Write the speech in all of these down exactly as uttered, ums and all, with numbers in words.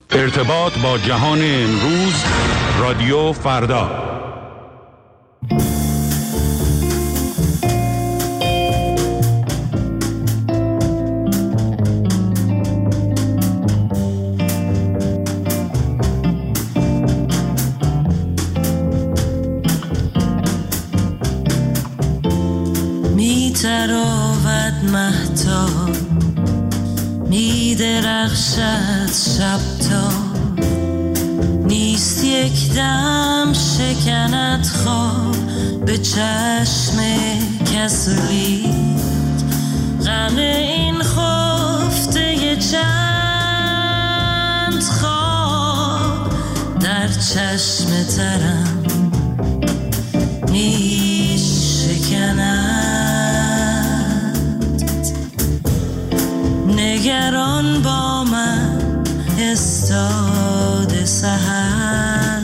ارتباط با جهان امروز، رادیو فردا. می تراود مهتاب، می درخشد شب تا، نیست یک دم شکند خواب به چشم کسولی. غم این خفته چند خواب در چشم ترم می شکند. نگران با من استاد سحر،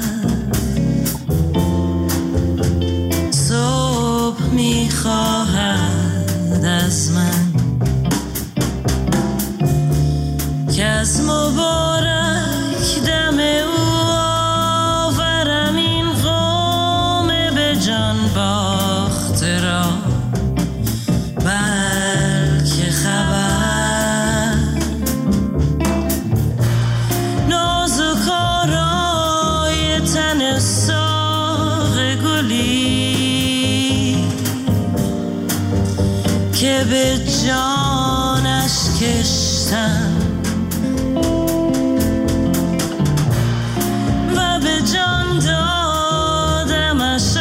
صبح میخواهد از من که از مبارک دم او آورم این قوم به جان باخته را. بلکه خبر که به جانش کشتم و به جان دادمش.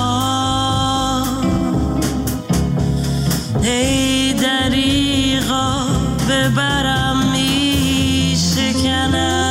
ای دریغا ببرم می شکند.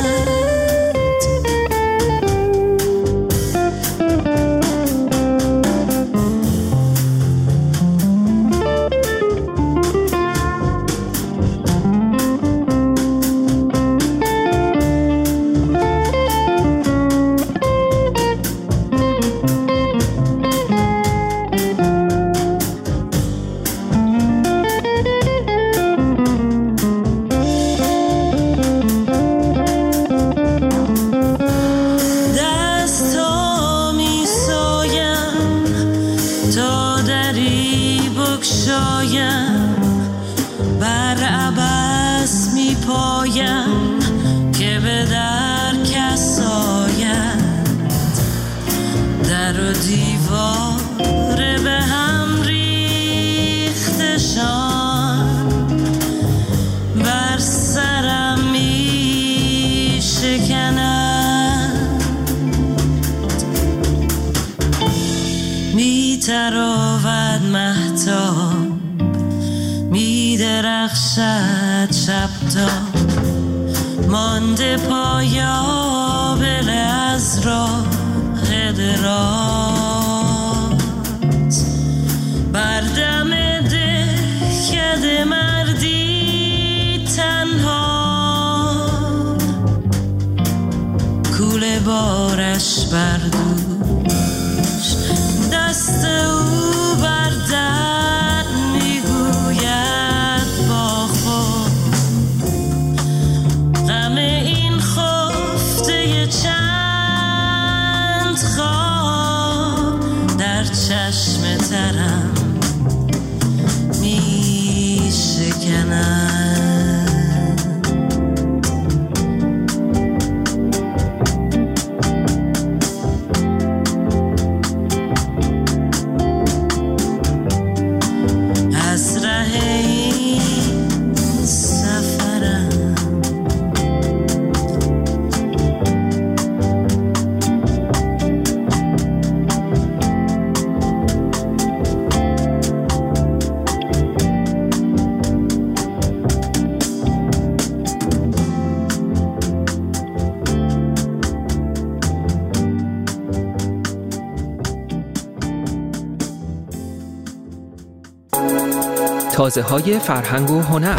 بر عبث می پایم که به در کس آید. در و دیوار به هم ریختشان بر سرم می شکند. می تراود مهتاب، می درخشد شب تا، مانده پایابل از راه دراز. بر دم دهکده مردی تنها، کوله بارش بر دوش، دست او بر در میگوید با خود. غم این خفته چند خواب در چشم ترم می شکند. تازه‌های فرهنگ و هنر.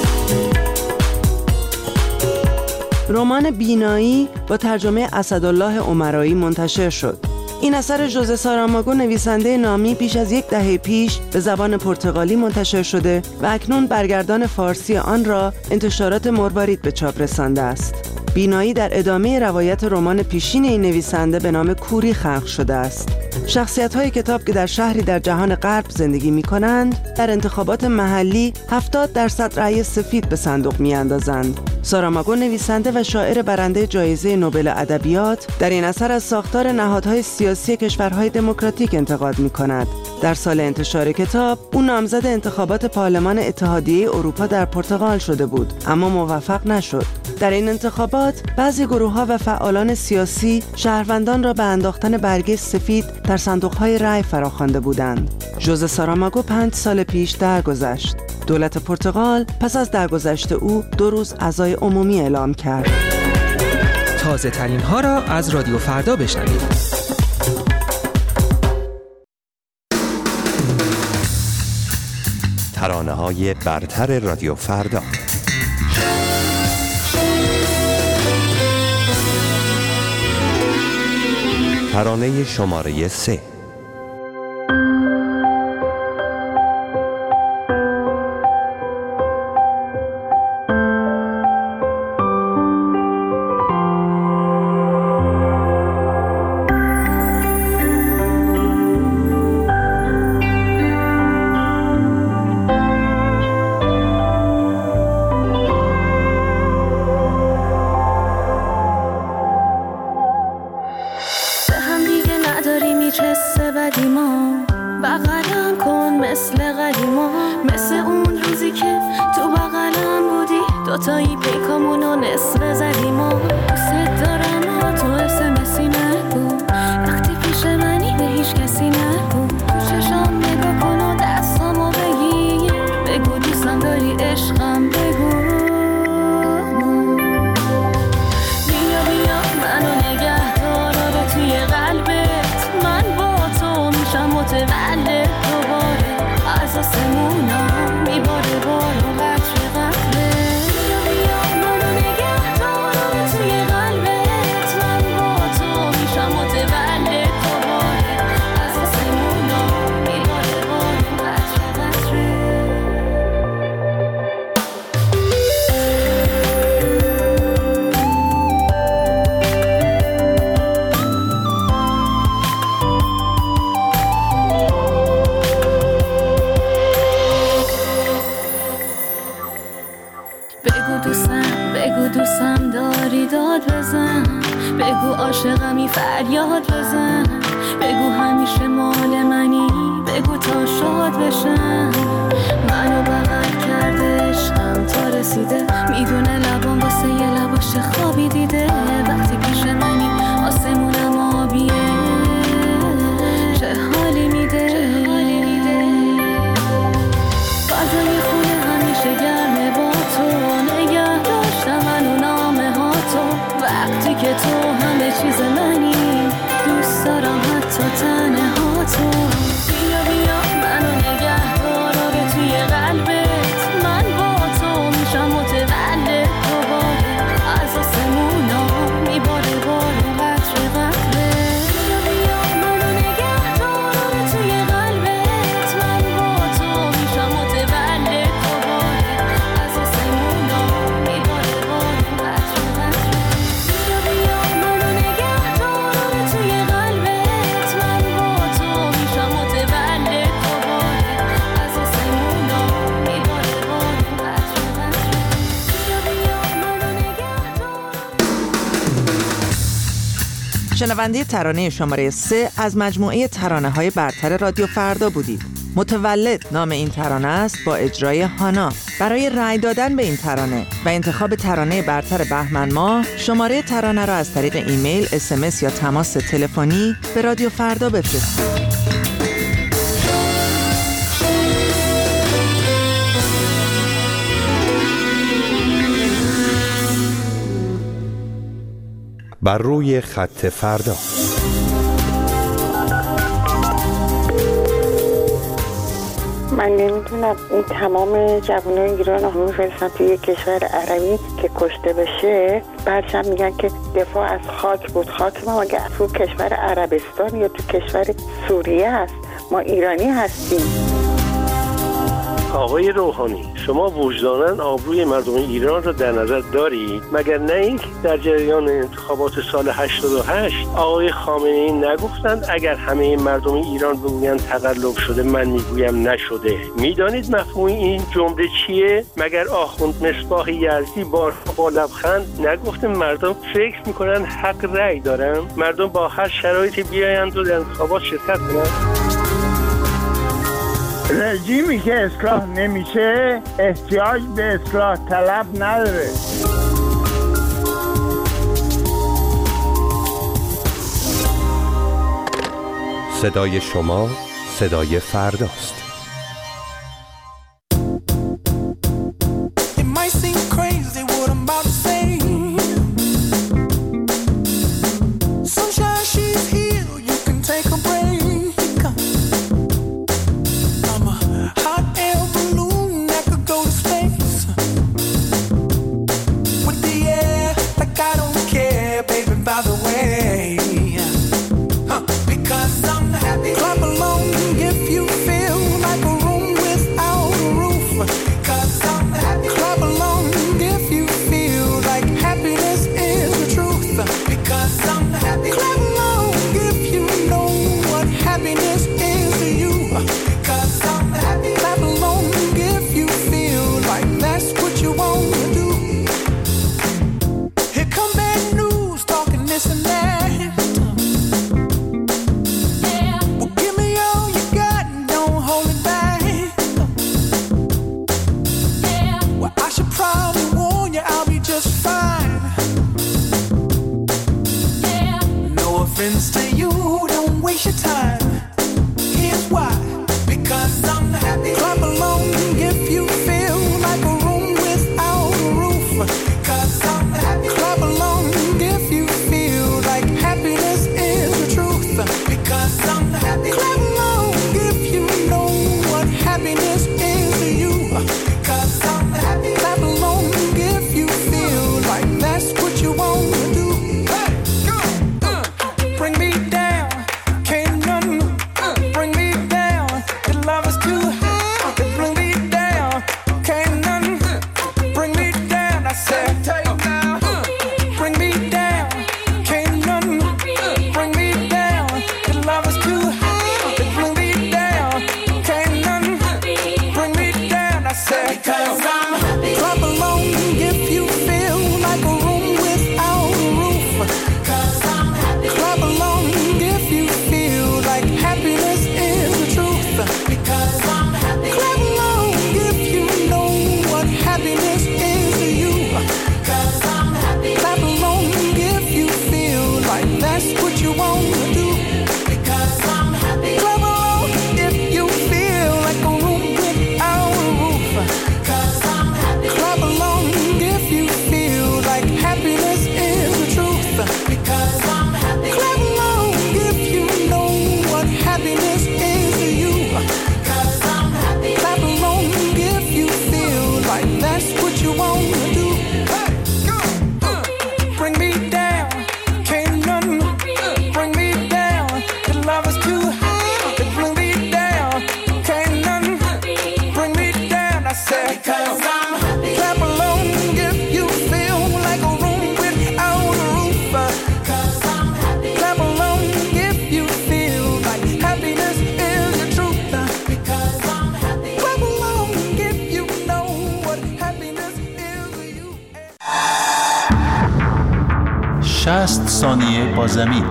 رمان بینایی با ترجمه اسدالله عمرایی منتشر شد. این اثر ژوزه ساراماگو نویسنده نامی پیش از یک دهه پیش به زبان پرتغالی منتشر شده و اکنون برگردان فارسی آن را انتشارات مروارید به چاپ رسانده است. بینایی در ادامه روایت رمان پیشین این نویسنده به نام کوری خلق شده است. شخصیت‌های کتاب که در شهری در جهان غرب زندگی می‌کنند، در انتخابات محلی هفتاد درصد رأی سفید به صندوق می‌اندازند. ساراماگو نویسنده و شاعر برنده جایزه نوبل ادبیات در این اثر از ساختار نهادهای سیاسی کشورهای دموکراتیک انتقاد می‌کند. در سال انتشار کتاب، او نامزد انتخابات پارلمان اتحادیه اروپا در پرتغال شده بود، اما موفق نشد. در این انتخابات، بعضی گروه‌ها و فعالان سیاسی شهروندان را به انداختن برگه سفید در صندوق‌های رای فراخوانده بودند. ژوزه ساراماگو پنج سال پیش درگذشت. دولت پرتغال پس از درگذشت او دو روز عزای عمومی اعلام کرد. تازه ترین ها را از رادیو فردا بشنوید. ترانه های برتر رادیو فردا. ترانه شماره سه. شنونده ترانه شماره سه از مجموعه ترانه‌های برتر رادیو فردا بودید. متولد نام این ترانه است با اجرای هانا. برای رأی دادن به این ترانه و انتخاب ترانه برتر بهمن ماه، شماره ترانه را از طریق ایمیل، اس ام اس یا تماس تلفنی به رادیو فردا بفرستید. بر روی خط فردا. من نمیدونم این تمام جوانای ایران رو میفرستن توی کشور عربی که کشته بشه، بعدش هم میگن که دفاع از خاک بود. خاک ما مگه تو کشور عربستان یا تو کشور سوریه هست؟ ما ایرانی هستیم. آقای روحانی، شما وجداناً آبروی مردم ایران را در نظر دارید؟ مگر نه اینکه در جریان انتخابات سال هشتاد و هشت آقای خامنه‌ای نگفتند اگر همه مردم ایران بگویند تقلب شده من میگویم نشده؟ میدانید مفهوم این جمله چیه؟ مگر آخوند مصباح یزدی بار با لبخند نگفته مردم فکر میکنن حق رأی دارن؟ مردم با هر شرایطی بیایند و در انتخابات شرکت کنند؟ رژیمی که اصلاح نمیشه احتیاج به اصلاح طلب نداره. صدای شما صدای فرداست. شصت ثانیه با زمین.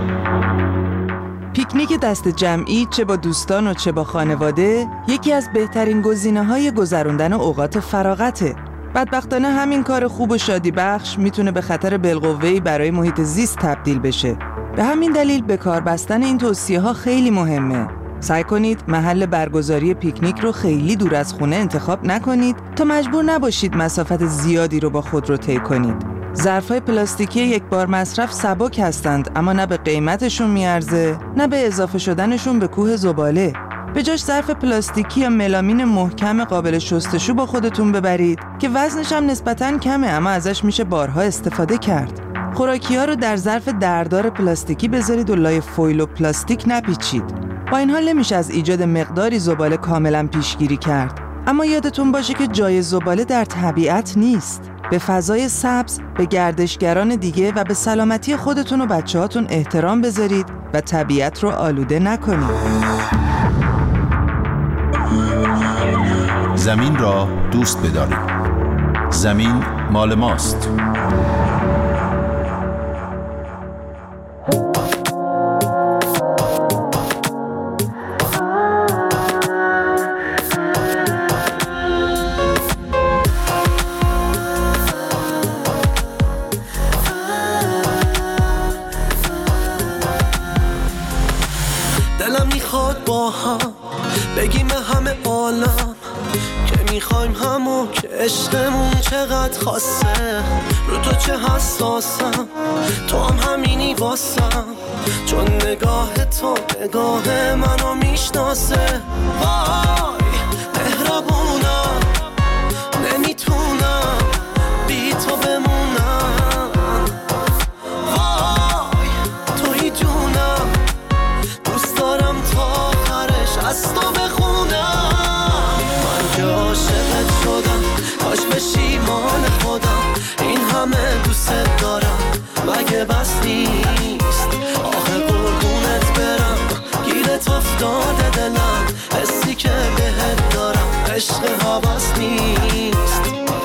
پیکنیک دست جمعی چه با دوستان و چه با خانواده یکی از بهترین گزینه‌های گذراندن اوقات فراغته. بدبختانه همین کار خوب و شادی بخش میتونه به خطر بالقوه‌ای برای محیط زیست تبدیل بشه. به همین دلیل به کار بستن این توصیه‌ها خیلی مهمه. سعی کنید محل برگزاری پیکنیک رو خیلی دور از خونه انتخاب نکنید تا مجبور نباشید مسافت زیادی رو با خود رو طی کنید. ظرف‌های پلاستیکی یک بار مصرف سبک هستند، اما نه به قیمتشون میارزه نه به اضافه شدنشون به کوه زباله. به جاش ظرف پلاستیکی یا ملامین محکم قابل شستشو با خودتون ببرید که وزنش هم نسبتاً کمه اما ازش میشه بارها استفاده کرد. خوراکی‌ها رو در ظرف دردار پلاستیکی بذارید و لای فویل و پلاستیک نپیچید. با این حال نمیشه از ایجاد مقداری زباله کاملاً پیشگیری کرد. اما یادتون باشه که جای زباله در طبیعت نیست. به فضای سبز، به گردشگران دیگه و به سلامتی خودتون و بچه‌هاتون احترام بذارید و طبیعت رو آلوده نکنید. زمین را دوست بدارید. زمین مال ماست. دلم میخواد با هم بگیم همه عالم که میخوایم همون که عشقمون چقدر خاصه. رو تو چه حساسم، تو هم همینی واسم، چون نگاه تو نگاه منو میشناسه. وای مهربونم، نمیتونم بی تو بمونم. وای توی جونم، دوست دارم تا آخرش از تو بخونم. من که عاشقت شدم، کاش بشی مال خودم. این همه دوست دارم، مگه بس نیست؟ آخه قربونت برم، گیرت افتاده دلم. حسی که بهت دارم عشق هوس نیست.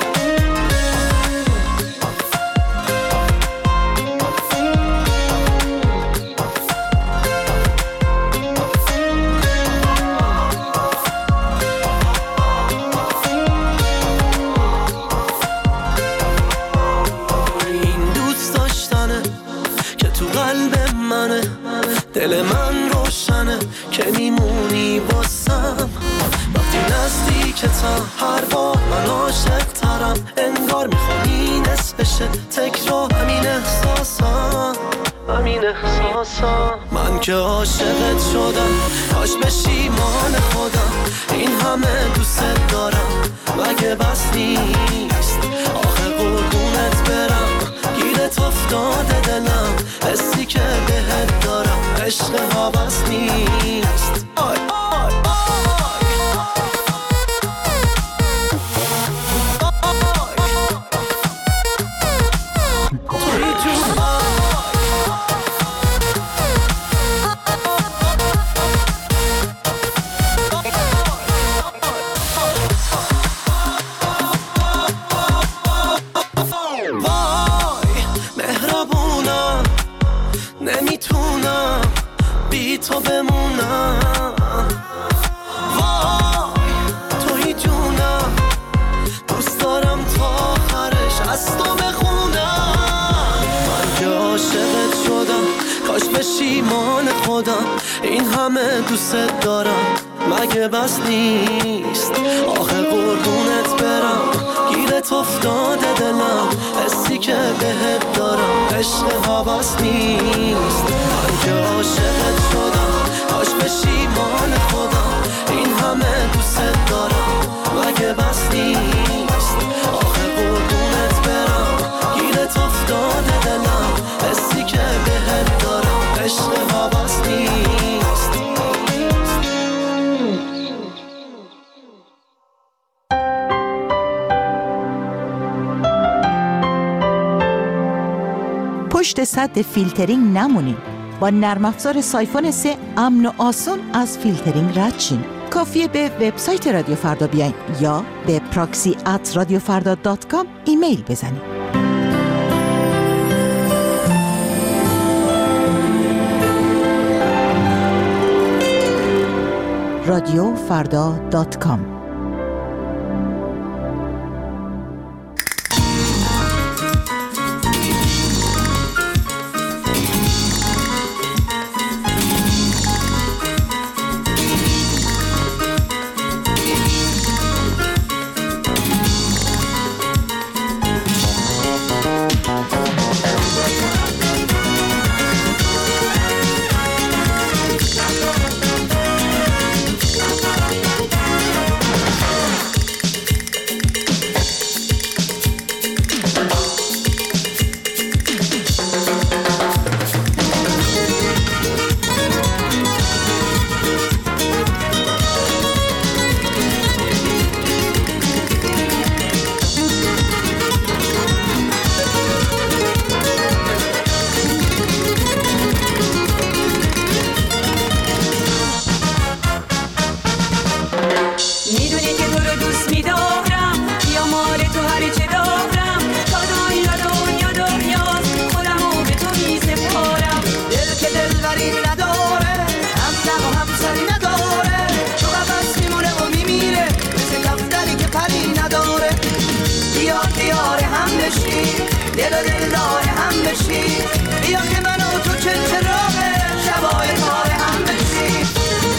دل من روشنه که میمونی واسم. وقتی نزدیکتم هر بار من عاشق ترم. انگار میخوانی نصفشه تکرار همین احساسم، همین احساسم. من که عاشقت شدم، کاش بشی مال خودم. این همه دوست دارم، مگه بس نیست؟ آخه قربونت برم، گیرت افتاده دلم. حسی که بهت دارم عشق هوس نیست. آی آی تو بمونم. وای توی جونم، دوست دارم تا آخرش از تو بخونم. من که عاشقت شدم، کاش بشی مال خودم. این همه دوست دارم، مگه بس نیست؟ آخه قربونت برم، گیرت افتاده دلم. حسی که بهت دارم عشق هوس نیست. من که عاشقت شدم، کاش بشی مال خودم. این همه دوست دارم، مگه بس نیست؟ آخه قربونت برم، گیرت افتاده دلم. حسی که بهت دارم عشق هوس نیست. پشت سد فیلترینگ نمونید. با نرم افزار سایفون سه امن و آسان از فیلترینگ رد شین. کافیه به وبسایت رادیو فردا بیاین یا به پراکسی ات رادیو فردا دات کام ایمیل بزنید. رادیو فردا دات کام. و دل دار هم بشیم. بیا که من و تو چه چراغ شبای کار هم بشیم.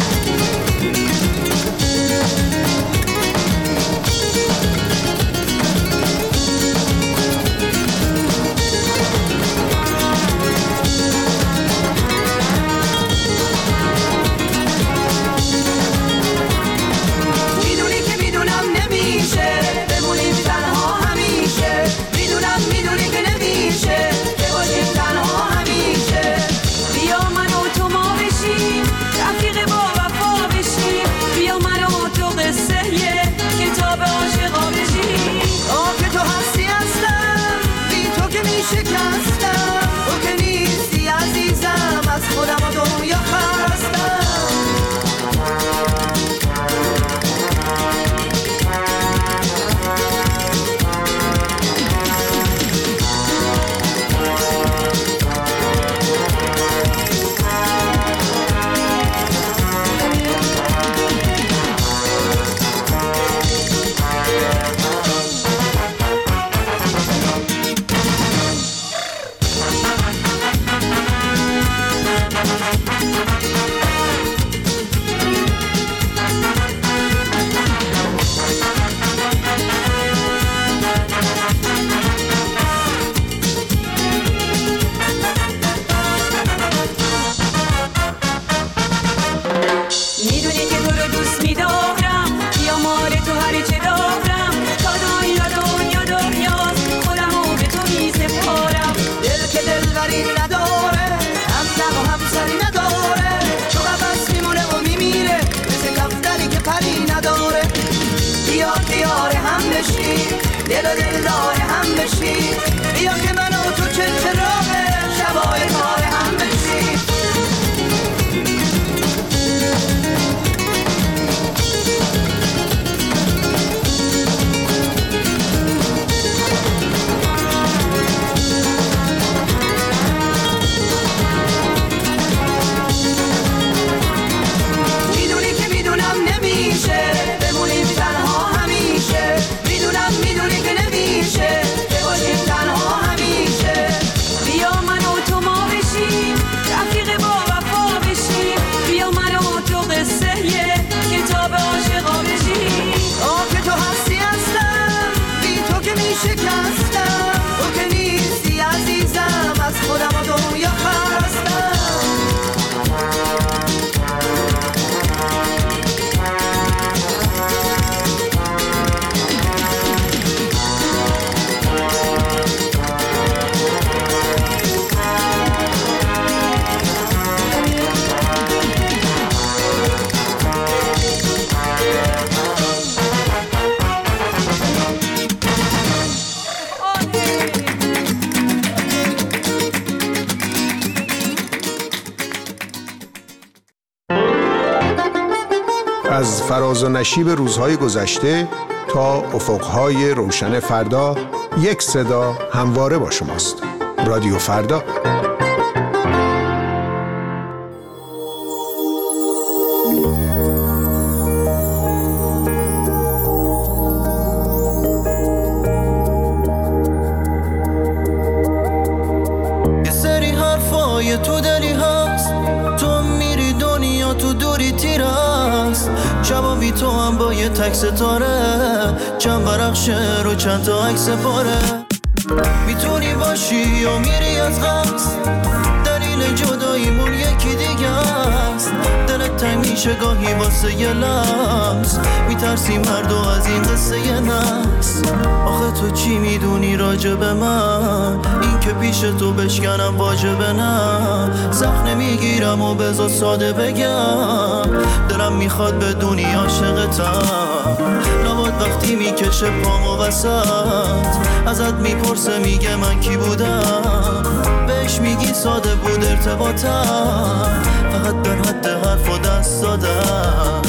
میدونی که میدونم نمیشه بمونیم تنها همیشه. میدونم میدونی که نمیشه که باشیم تنها همیشه. بیا من و تو ما بشیم رفیق با وفا بشیم. بیا من و تو قصه یه کتاب عاشقا بشیم. آه که تو هستی هستم بی تو که میشکستم. تو که نیستی عزیزم از خودم و دنیا خستم. میدونی که تو رو دوست میدارم. بیا مال تو هر چه دارم. تا دنیا دنیا دنیاست خودمو به تو میسپارم. دل که دلبری نداره همزن و همسری نداره. تو قفس میمونه و میمیره مثل کفتری که پری نداره. بیا که یار هم بشیم دل و دل دار هم بشیم. بیا که من و تو چه چراغ شبای کار هم بشیم. میدونی که میدونم نمیشه بمونیم تنها همیشه. میدونم میدونی که نمیشه که باشیم تنها همیشه. بیا من و تو ما بشیم رفیق با وفا بشیم. بیا من و تو قصه یه کتاب عاشقا بشیم. آه که تو هستی هستم بی تو که میشکستم. تو که نیستی عزیزم از خودم و دنیا خستم. از فراز و نشیب روزهای گذشته تا افقهای روشن فردا، یک صدا همواره با شماست. رادیو فردا. یه سری حرفای تو دلی هست. تو میری دنیا تو دوری تیر است. شبا بی تو هم با یه تک ستاره. چند برخشه رو چند تا عکس پاره. میتونی باشی یا میری از قصد. دلیل جداییمون یکی دیگه است. دلت تنگ میشه گاهی واسه یه لحظ. میترسیم هر دو از این قصه یه نفس. آخه تو چی میدونی راجع به من؟ این که پیش تو بشکنم واجبه نه. سخت نمیگیرم و بذار ساده بگم. دلم میخواد بدونی عاشقتم. لابد وقتی میکشه پامو وسط ازت میپرسه میگه من کی بودم. بهش میگی ساده بود ارتباطم. فقط در حد حرف و دست دادم.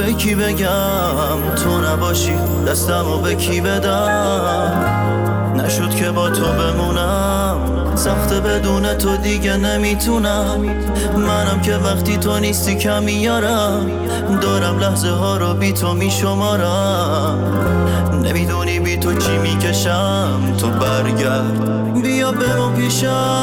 به کی بگم تو نباشی دستمو به کی بدم نشد که با تو بمونم سخته بدون تو دیگه نمیتونم منم که وقتی تو نیستی کمی یارم دارم لحظه ها رو بی تو میشمارم نمیدونی بی تو چی میکشم تو برگرد بیا برو پیشم